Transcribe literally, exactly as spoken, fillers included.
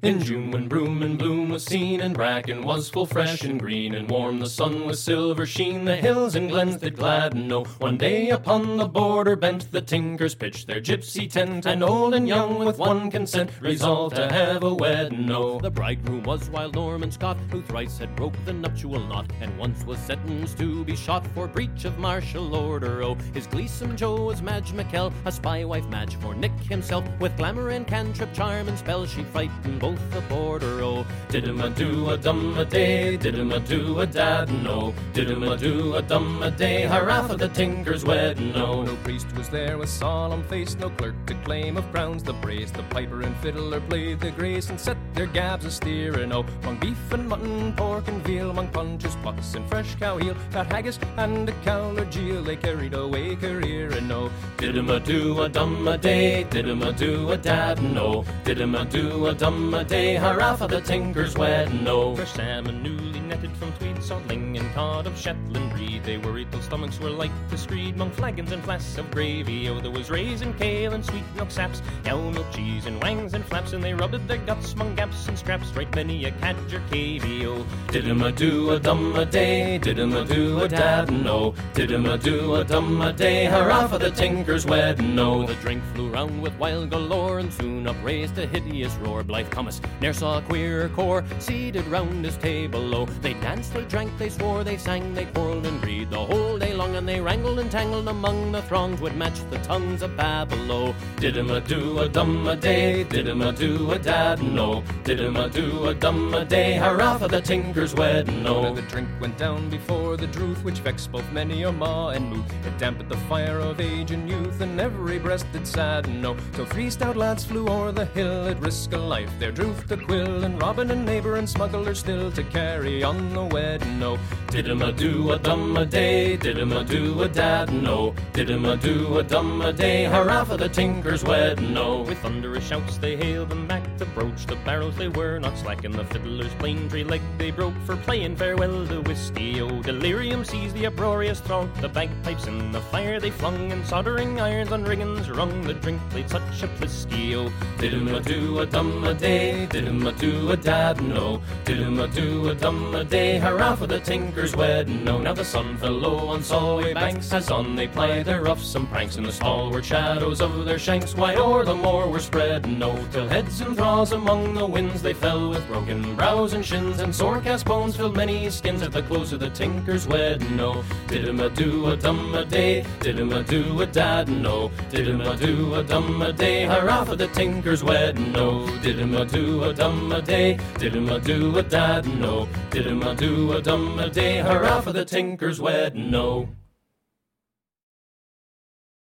In June when broom and bloom was seen, and bracken was full fresh and green, and warm the sun with silver sheen, the hills and glens did gladden, oh. One day upon the border bent the tinkers pitched their gypsy tent, and old and young with one consent resolved to have a wedding, oh. The bridegroom was wild Norman Scott, who thrice had broke the nuptial knot, and once was sentenced to be shot for breach of martial order, oh. His gleesome Joe was Madge McKell, a spy wife Madge for Nick himself, with glamour and cantrip, charm and spell she frightened both the border, oh. Did-em-a-do-a-dum-a-day, did-em-a-do-a-dad-no, did-em-a-do-a-dum-a-day, hurrah for the tinker's wedding, oh. No priest was there with solemn face, no clerk to claim of crowns the brace. The piper and fiddler played the grace, and set their gabs a steering, oh. Among beef and mutton, pork and veal, among punches, pucks, and fresh cow heel, fat haggis and a cowler geel, they carried away careering, oh. Did-em-a-do-a-dum-a-day, did-em-a-do-a-dad-no, did-em-a-do-a-dum-a-day, hurrah for the tinker's wedding, oh. Fresh salmon newly netted from Tweed, saltling and cod of Shetland breed, they worried till stomachs were like to screed, among flagons and flasks of gravy, oh. There was raisin, kale, and sweet milk saps, cow milk cheese, and wangs and flaps, and they rubbed their guts among gaps and scraps, right many a cadger cavey, oh. Did-em-a-do-a-dum-a-day, did-em-a-do-a-dad-no, did-em-a-do-a-dum-a-day, hurrah for the tinker's wedding, oh. The drink flew round with wild galore, and soon upraised a hideous roar. Blythe Thomas ne'er saw a queerer corps seated round his table, oh. They danced, they drank, they swore, they sang, they quarrelled and breed the whole day long, and they wrangled and tangled among the throngs, would match the tongues of Babel, oh. Did-em-a-do-a-dum-a-day, did-em-a-do-a-dad-no, did-em-a-do-a-dum-a-day, hurrah for the tinker's wedding, oh. The drink went down before the drouth, which vexed both many a ma and moot. It dampened the fire of age and youth, and every breast did sadden, oh. So three stout lads flew o'er the hill at risk of life, their drooth to quill, and Robin and neighbour and smuggler still to carry on the wedding, oh. Did-em-a-do-a-dum-a-day, did-em-a-do-a-dad-no, did-em-a-do-a-dum-a-day, hurrah for the tinker's wedding, oh. With thunderous shouts they hailed them back to broach the barrels, they were not slack, and the fiddler's plane tree leg they broke for playing farewell to whiskey, oh. Delirium seized the uproarious throng, the bagpipes in the fire they flung, and soldering irons on riggins rung, the drink played such a plisky, oh. Did-em-a-do-a-dum-a-day, did-em-a-do-a-dad-no, did-em-a-do-a-dum-a-day, hurrah for the tinker's wedding, oh. Now the sun fell low on Solway banks, as on they plied their ruffs and pranks, in the stalwart shadows of their shanks wide o'er the moor were spreading, oh. Till heads and thraws among the winds they fell, with broken brows and shins, and sore cast bones filled many skins at the close of the tinker's wedding, oh. Did-em-a-do-a-dum-a-day, did-em-a-do-a-dad-no, did-em-a-do-a-dum-a-day, hurrah for the tinker's wedding, oh. Did-em-a-do-a-dum-a-day, did-em-a-do-a-dad-no, did-em-a-do-a-dum-a-day, hurrah for the tinker's wedding, oh.